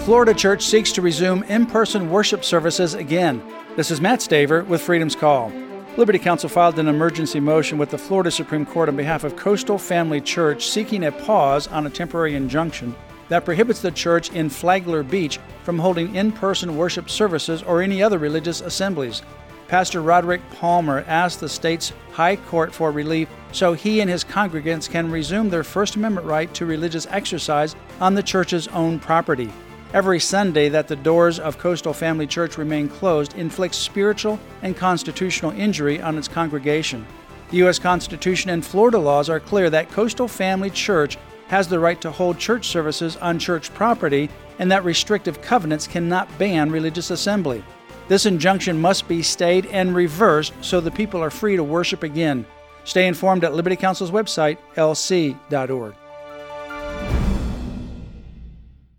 Florida church seeks to resume in-person worship services again. This is Matt Staver with Freedom's Call. Liberty Counsel filed an emergency motion with the Florida Supreme Court on behalf of Coastal Family Church seeking a pause on a temporary injunction that prohibits the church in Flagler Beach from holding in-person worship services or any other religious assemblies. Pastor Roderick Palmer asked the state's High Court for relief so he and his congregants can resume their First Amendment right to religious exercise on the church's own property. Every Sunday that the doors of Coastal Family Church remain closed inflicts spiritual and constitutional injury on its congregation. The U.S. Constitution and Florida laws are clear that Coastal Family Church has the right to hold church services on church property and that restrictive covenants cannot ban religious assembly. This injunction must be stayed and reversed so the people are free to worship again. Stay informed at Liberty Counsel's website, lc.org.